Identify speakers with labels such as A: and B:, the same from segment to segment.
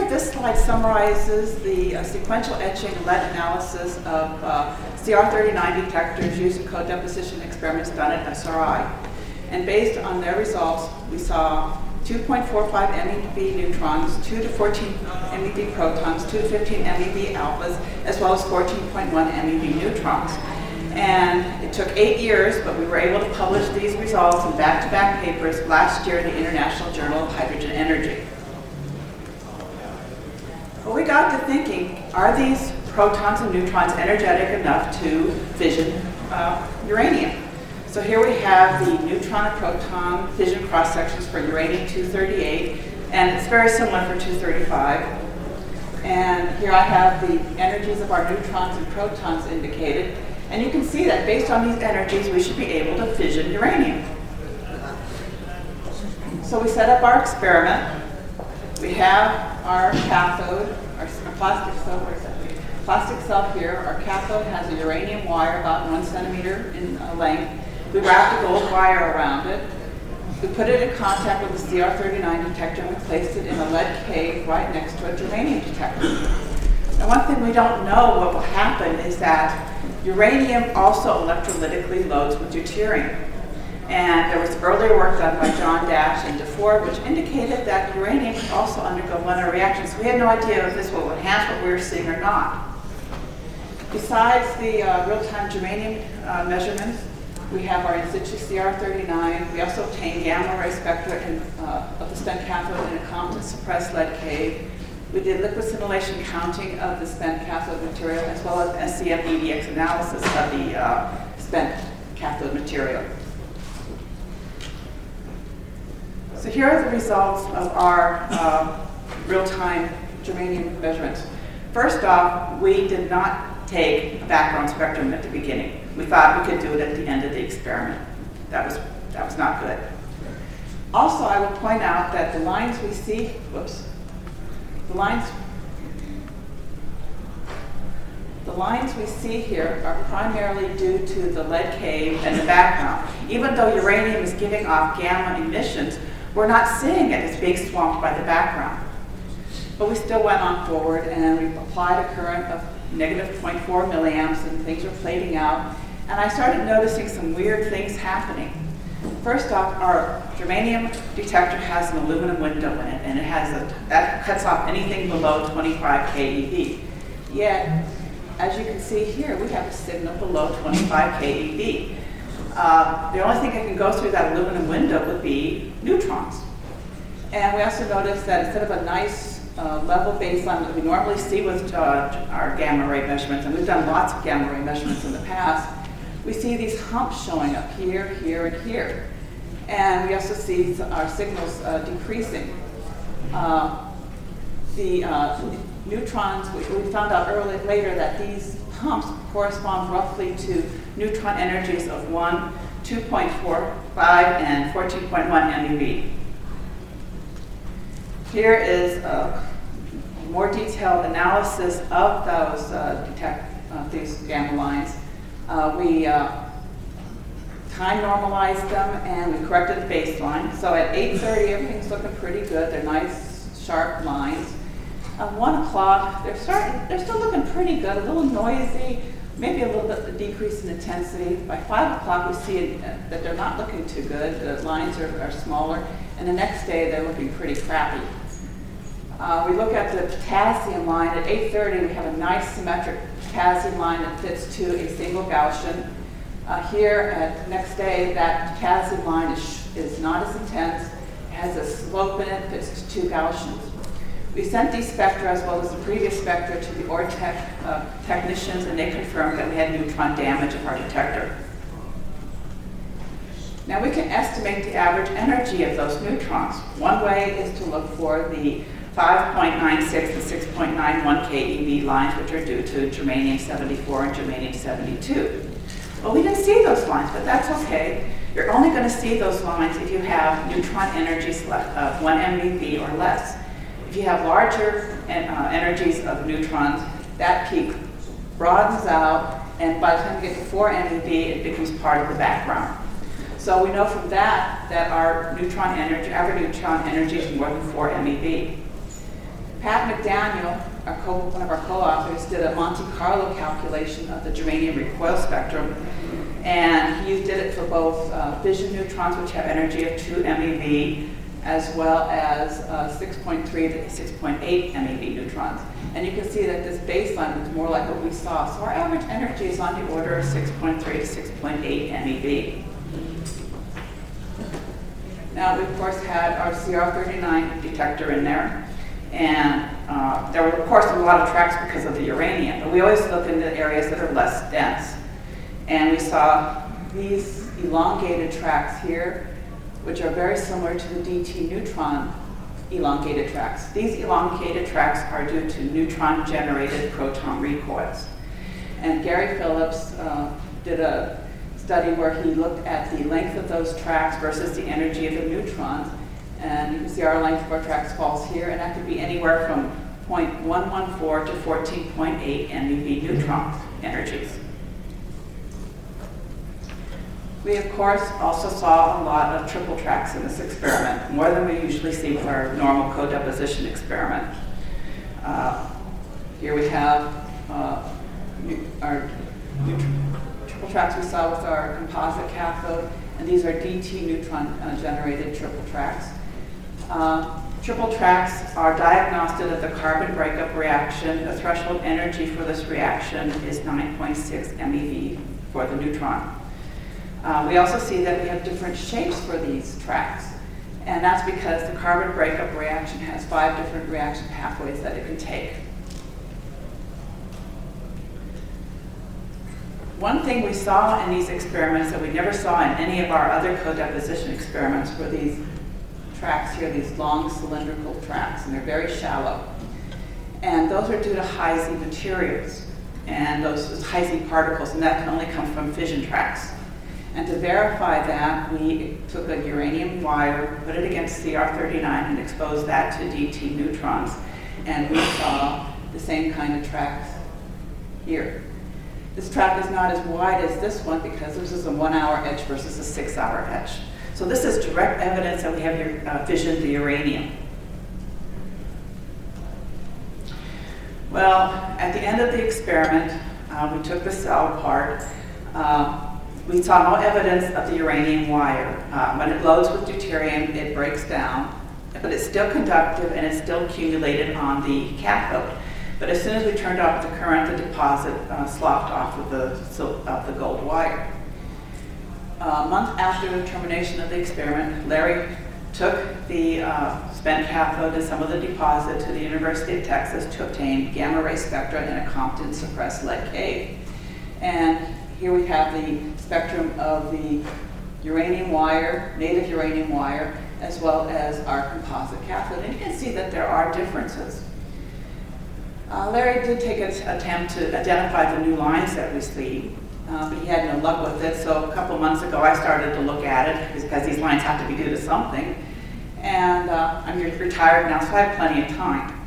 A: this slide summarizes the sequential etching lead analysis of CR39 detectors using code deposition experiments done at SRI. And based on their results, we saw 2.45 MeV neutrons, 2 to 14 MeV protons, 2 to 15 MeV alphas, as well as 14.1 MeV neutrons. And it took 8 years, but we were able to publish these results in back-to-back papers last year in the International Journal of Hydrogen Energy. But we got to thinking, are these protons and neutrons energetic enough to fission uranium? So here we have the neutron and proton fission cross-sections for uranium-238, and it's very similar for 235. And here I have the energies of our neutrons and protons indicated. And you can see that based on these energies, we should be able to fission uranium. So we set up our experiment. We have our cathode, our plastic cell, where's that? Plastic cell here. Our cathode has a uranium wire about 1 centimeter in length. We wrapped a gold wire around it. We put it in contact with the CR39 detector and we placed it in a lead cave right next to a germanium detector. Now, one thing we don't know what will happen is that uranium also electrolytically loads with deuterium. And there was earlier work done by John Dash and DeFord, which indicated that uranium can also undergo linear reactions. We had no idea if this will enhance what we were seeing or not. Besides the real-time germanium measurements, we have our in-situ CR39. We also obtained gamma ray spectra of the spent cathode in a Compton-suppressed lead cave. We did liquid scintillation counting of the spent cathode material, as well as SCM EDX analysis of the spent cathode material. So here are the results of our real-time germanium measurements. First off, we did not take a background spectrum at the beginning. We thought we could do it at the end of the experiment. That was not good. Also, I will point out that the lines we see, the lines we see here are primarily due to the lead cave and the background. Even though uranium is giving off gamma emissions, we're not seeing it. It's being swamped by the background. But we still went on forward and we applied a current of negative 0.4 milliamps and things were plating out. And I started noticing some weird things happening. First off, our germanium detector has an aluminum window in it, and that cuts off anything below 25 keV. Yet, as you can see here, we have a signal below 25 keV. The only thing that can go through that aluminum window would be neutrons. And we also noticed that instead of a nice level baseline that we normally see with our gamma ray measurements, and we've done lots of gamma ray measurements in the past, we see these humps showing up here, here, and here. And we also see our signals decreasing. The neutrons, we found out later that these humps correspond roughly to neutron energies of 1, 2.45, and 14.1 MeV. Here is a more detailed analysis of those these gamma lines. We time normalized them and we corrected the baseline. So at 8:30, everything's looking pretty good. They're nice, sharp lines. At 1 o'clock, they're still looking pretty good, a little noisy, maybe a little bit of decrease in intensity. By 5 o'clock, we see that they're not looking too good. The lines are smaller. And the next day, they're looking pretty crappy. We look at the potassium line. At 8:30, we have a nice symmetric potassium line that fits to a single Gaussian. Here, at the next day, that potassium line is not as intense. It has a slope in it, fits to 2 Gaussians. We sent these spectra, as well as the previous spectra, to the ORTEC technicians, and they confirmed that we had neutron damage of our detector. Now, we can estimate the average energy of those neutrons. One way is to look for the 5.96 and 6.91 keV lines, which are due to germanium-74 and germanium-72. Well, we didn't see those lines, but that's okay. You're only going to see those lines if you have neutron energies of 1 MeV or less. If you have larger energies of neutrons, that peak broadens out, and by the time you get to 4 MeV, it becomes part of the background. So we know from that our neutron energy, average neutron energy is more than 4 MeV. Pat McDaniel, one of our co-authors, did a Monte Carlo calculation of the germanium recoil spectrum, and he did it for both fission neutrons, which have energy of 2 MeV, as well as 6.3 to 6.8 MeV neutrons. And you can see that this baseline is more like what we saw. So our average energy is on the order of 6.3 to 6.8 MeV. Now, we of course had our CR39 detector in there. And there were, of course, a lot of tracks because of the uranium, but we always look into areas that are less dense. And we saw these elongated tracks here, which are very similar to the DT neutron elongated tracks. These elongated tracks are due to neutron-generated proton recoils. And Gary Phillips did a study where he looked at the length of those tracks versus the energy of the neutrons. And you can see our length of our tracks falls here, and that could be anywhere from 0.114 to 14.8 MeV neutron energies. We, of course, also saw a lot of triple tracks in this experiment, more than we usually see with our normal co-deposition experiment. Here we have our triple tracks we saw with our composite cathode, and these are DT neutron-generated triple tracks. Triple tracks are diagnosed at the carbon breakup reaction. The threshold energy for this reaction is 9.6 MeV for the neutron. We also see that we have different shapes for these tracks, and that's because the carbon breakup reaction has 5 different reaction pathways that it can take. One thing we saw in these experiments that we never saw in any of our other co-deposition experiments were these tracks here, these long cylindrical tracks, and they're very shallow. And those are due to high Z materials, and those high Z particles, and that can only come from fission tracks. And to verify that, we took a uranium wire, put it against CR39, and exposed that to DT neutrons, and we saw the same kind of tracks here. This track is not as wide as this one because this is a 1-hour etch versus a 6-hour etch. So this is direct evidence that we have fissioned the uranium. Well, at the end of the experiment, we took the cell apart. We saw no evidence of the uranium wire. When it loads with deuterium, it breaks down, but it's still conductive and it's still accumulated on the cathode. But as soon as we turned off the current, the deposit sloughed off of the gold wire. A month after the termination of the experiment, Larry took the spent cathode and some of the deposit to the University of Texas to obtain gamma ray spectra in a Compton suppressed lead cave. And here we have the spectrum of the uranium wire, native uranium wire, as well as our composite cathode. And you can see that there are differences. Larry did take an attempt to identify the new lines that we see, but he had no luck with it. So a couple months ago, I started to look at it because these lines have to be due to something. And I'm retired now, so I have plenty of time.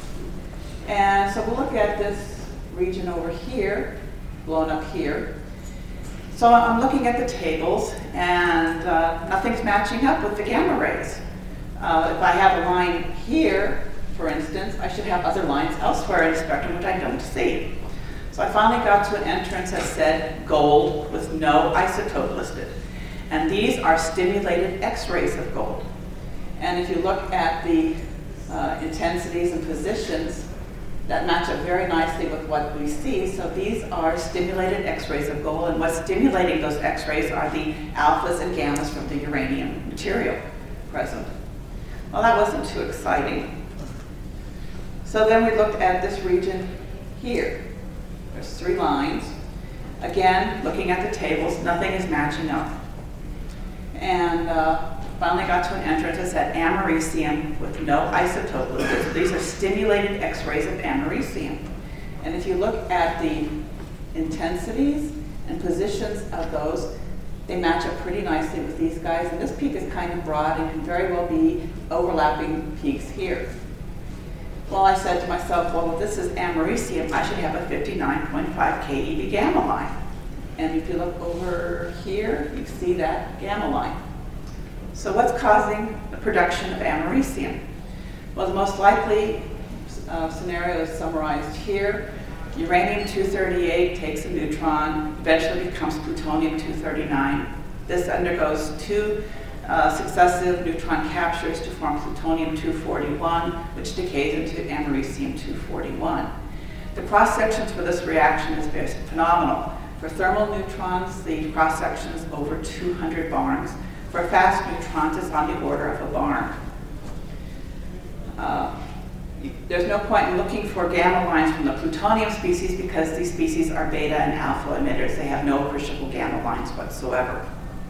A: And so we'll look at this region over here, blown up here. So I'm looking at the tables, and nothing's matching up with the gamma rays. If I have a line here, for instance, I should have other lines elsewhere in the spectrum which I don't see. So I finally got to an entrance that said gold with no isotope listed. And these are stimulated X-rays of gold. And if you look at the intensities and positions, that match up very nicely with what we see. So these are stimulated X-rays of gold, and what's stimulating those X-rays are the alphas and gammas from the uranium material present. Well, that wasn't too exciting. So then we looked at this region here. There's 3 lines. Again, looking at the tables, nothing is matching up. And finally got to an entrance that said americium with no isotope listed. So these are stimulated X-rays of americium. And if you look at the intensities and positions of those, they match up pretty nicely with these guys. And this peak is kind of broad and can very well be overlapping peaks here. Well, I said to myself, well, if this is americium, I should have a 59.5 keV gamma line. And if you look over here, you see that gamma line. So what's causing the production of americium? Well, the most likely scenario is summarized here. Uranium-238 takes a neutron, eventually becomes plutonium-239. This undergoes two successive neutron captures to form plutonium-241, which decays into americium-241. The cross-sections for this reaction is phenomenal. For thermal neutrons, the cross-section is over 200 barns. For fast neutrons, it's on the order of a barn. There's no point in looking for gamma lines from the plutonium species because these species are beta and alpha emitters. They have no appreciable gamma lines whatsoever.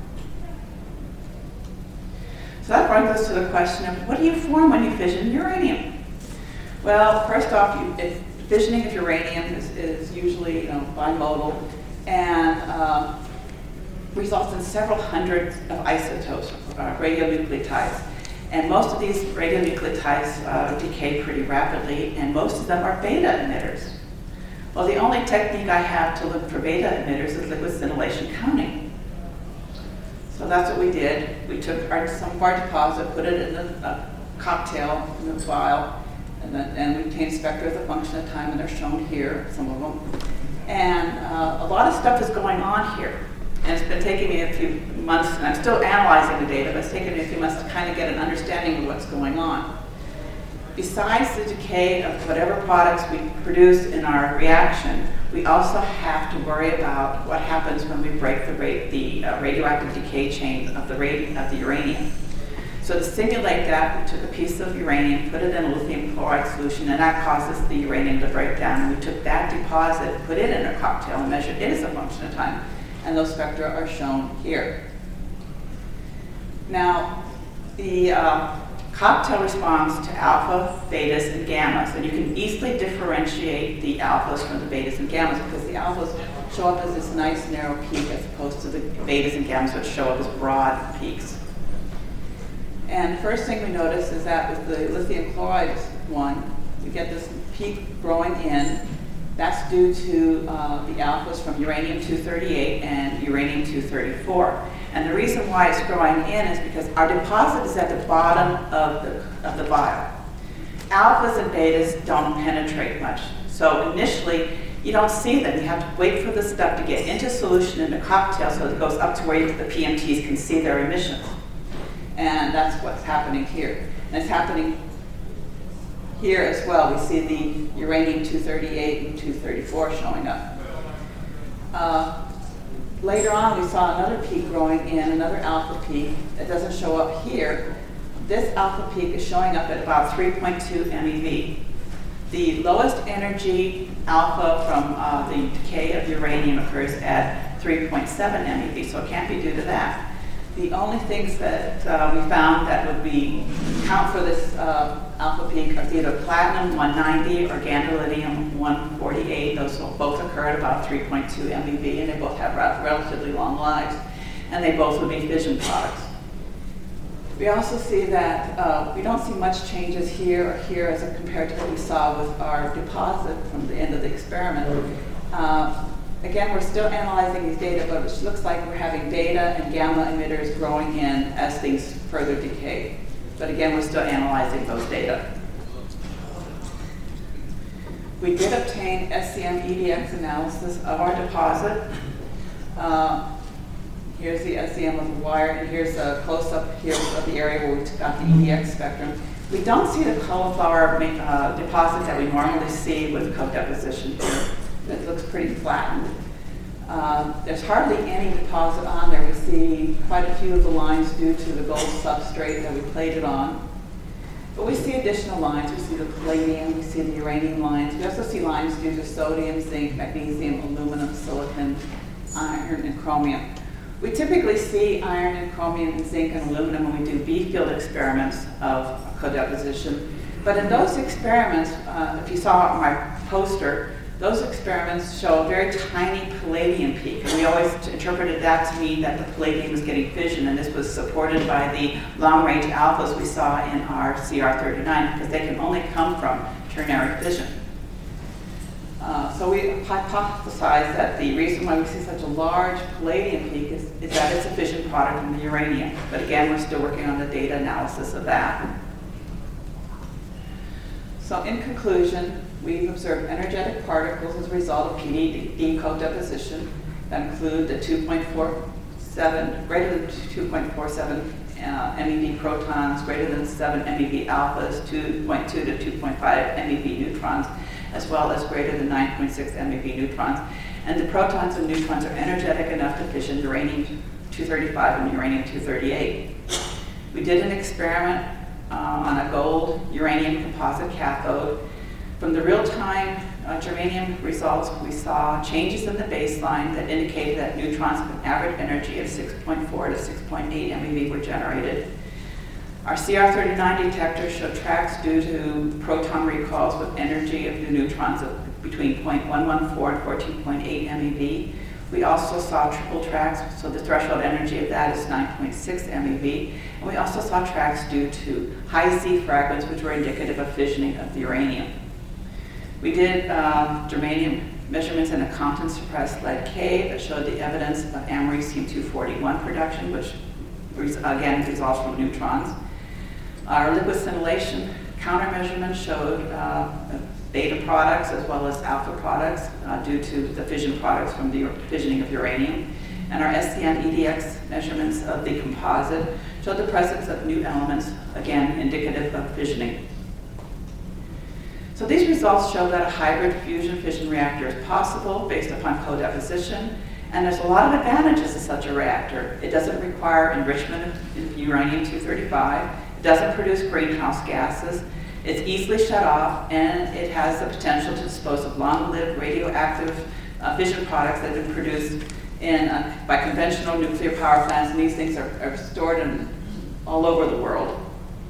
A: So that brings us to the question of what do you form when you fission uranium? Well, first off, fissioning of uranium is usually bimodal and results in several hundreds of isotopes, radionuclides. And most of these radionuclides decay pretty rapidly, and most of them are beta emitters. Well, the only technique I have to look for beta emitters is liquid scintillation counting. So that's what we did. We took some of our deposit, put it in a cocktail in a vial, and we obtained spectra as a function of time, and they're shown here, some of them. And a lot of stuff is going on here. And it's been taking me a few months, and I'm still analyzing the data, but it's taken me a few months to kind of get an understanding of what's going on. Besides the decay of whatever products we produce in our reaction, we also have to worry about what happens when we break the radioactive decay chain of the uranium. So to simulate that, we took a piece of uranium, put it in a lithium chloride solution, and that causes the uranium to break down. And we took that deposit, put it in a cocktail, and measured it as a function of time. And those spectra are shown here. Now, the cocktail responds to alpha, betas, and gammas. And you can easily differentiate the alphas from the betas and gammas because the alphas show up as this nice narrow peak as opposed to the betas and gammas which show up as broad peaks. And the first thing we notice is that with the lithium chloride one, we get this peak growing in. That's due to the alphas from uranium-238 and uranium-234. And the reason why it's growing in is because our deposit is at the bottom of the vial. Alphas and betas don't penetrate much. So initially, you don't see them. You have to wait for the stuff to get into solution in the cocktail so it goes up to where the PMTs can see their emissions. And that's what's happening here. And it's happening here as well. We see the uranium-238 and 234 showing up. Later on, we saw another peak growing in, another alpha peak that doesn't show up here. This alpha peak is showing up at about 3.2 MeV. The lowest energy alpha from the decay of uranium occurs at 3.7 MeV, so it can't be due to that. The only things that we found that would count for this alpha peak are either platinum 190 or gadolinium 148. Those both occur at about 3.2 MeV, and they both have relatively long lives, and they both would be fission products. We also see that we don't see much changes here or here as compared to what we saw with our deposit from the end of the experiment. Again, we're still analyzing these data, but it looks like we're having beta and gamma emitters growing in as things further decay. But again, we're still analyzing those data. We did obtain SCM EDX analysis of our deposit. Here's the SCM of the wire, and here's a close-up here of the area where we got the EDX spectrum. We don't see the cauliflower deposit that we normally see with co-deposition here. It looks pretty flattened. There's hardly any deposit on there. We see quite a few of the lines due to the gold substrate that we plated on. But we see additional lines. We see the palladium, we see the uranium lines. We also see lines due to sodium, zinc, magnesium, aluminum, silicon, iron, and chromium. We typically see iron and chromium and zinc and aluminum when we do B-field experiments of co-deposition. But in those experiments, if you saw my poster, those experiments show a very tiny palladium peak, and we always interpreted that to mean that the palladium was getting fission, and this was supported by the long-range alphas we saw in our CR39, because they can only come from ternary fission. So we hypothesized that the reason why we see such a large palladium peak is that it's a fission product from the uranium. But again, we're still working on the data analysis of that. So in conclusion, we've observed energetic particles as a result of PDD co-deposition that include the 2.47, greater than 2.47 MeV protons, greater than 7 MeV alphas, 2.2 to 2.5 MeV neutrons, as well as greater than 9.6 MeV neutrons. And the protons and neutrons are energetic enough to fission uranium-235 and uranium-238. We did an experiment on a gold uranium composite cathode. From the real-time germanium results, we saw changes in the baseline that indicated that neutrons with an average energy of 6.4 to 6.8 MeV were generated. Our CR39 detector showed tracks due to proton recalls with energy of the neutrons of between 0.114 and 14.8 MeV. We also saw triple tracks, so the threshold energy of that is 9.6 MeV. And we also saw tracks due to high Z fragments, which were indicative of fissioning of the uranium. We did germanium measurements in a Compton suppressed lead cave that showed the evidence of americium-241 production, which again results from neutrons. Our liquid scintillation countermeasurement showed beta products as well as alpha products due to the fission products from the fissioning of uranium. And our SCN EDX measurements of the composite showed the presence of new elements, again indicative of fissioning. So these results show that a hybrid fusion fission reactor is possible based upon co-deposition, and there's a lot of advantages to such a reactor. It doesn't require enrichment of uranium-235, it doesn't produce greenhouse gases, it's easily shut off, and it has the potential to dispose of long-lived radioactive fission products that have been produced by conventional nuclear power plants, and these things are stored all over the world.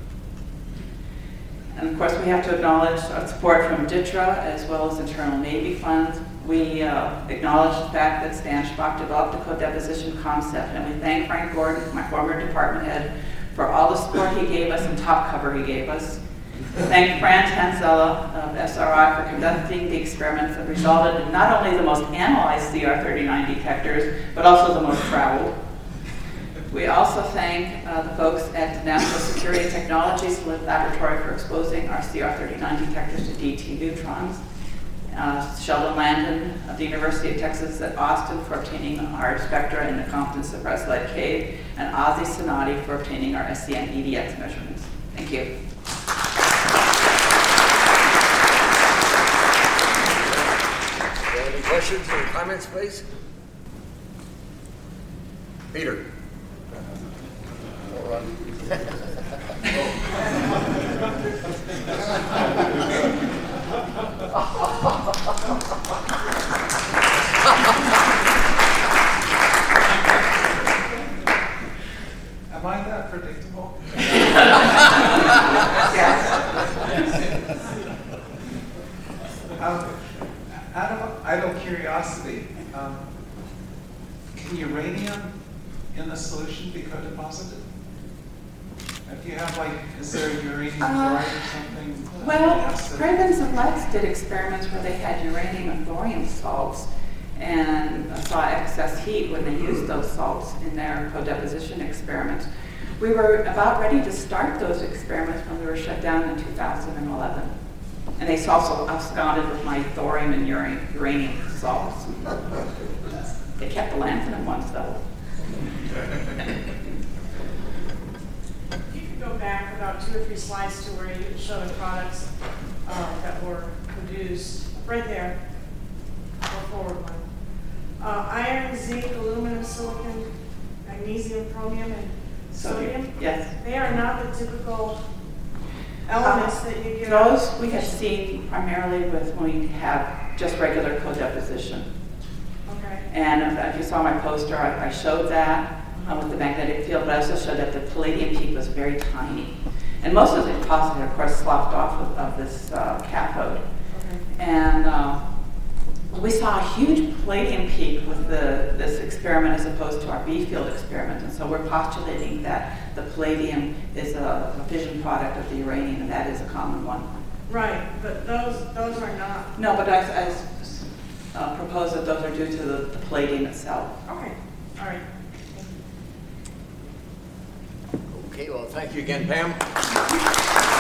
A: And of course, we have to acknowledge support from DTRA as well as internal Navy funds. We acknowledge the fact that Stan Schbach developed a co-deposition concept, and we thank Frank Gordon, my former department head, for all the support he gave us and top cover he gave us. Thank Franz Hanzella of SRI for conducting the experiments that resulted in not only the most analyzed CR39 detectors, but also the most traveled. We also thank the folks at the National Security and Technologies Laboratory for exposing our CR39 detectors to DT neutrons. Sheldon Landon of the University of Texas at Austin for obtaining our spectra in the Compton suppressed lead cave, and Ozzie Sonati for obtaining our SCN EDX measurements. Thank you.
B: Any questions or comments, please? Peter.
C: Am I that predictable? Out of idle curiosity, can uranium in the solution be co-deposited? If you have, like, is there uranium chloride or something?
A: Well, Cravens and Lex did experiments where they had uranium and thorium salts and saw excess heat when they used those salts in their co-deposition experiments. We were about ready to start those experiments when we were shut down in 2011. And they also absconded with my thorium and uranium salts. They kept the lanthanum ones, though.
D: You could go back about 2 or 3 slides to where you show the products that were produced. Right there. Go forward one. Iron, zinc, aluminum, silicon, magnesium, chromium, and sodium.
A: Yes.
D: They are not the typical elements that you get.
A: Those we have seen primarily with when we have just regular co-deposition.
D: Okay.
A: And if you saw my poster, I showed that with the magnetic field, but I also showed that the palladium peak was very tiny. And most of the deposit, of course, sloughed off of this cathode.
D: Okay.
A: And we saw a huge palladium peak with this experiment as opposed to our B field experiment. And so we're postulating that the palladium is a fission product of the uranium, and that is a common one.
D: Right, but those are not.
A: No, but I propose that those are due to the palladium itself.
D: Okay, all right.
B: Okay, well, thank you again, Pam.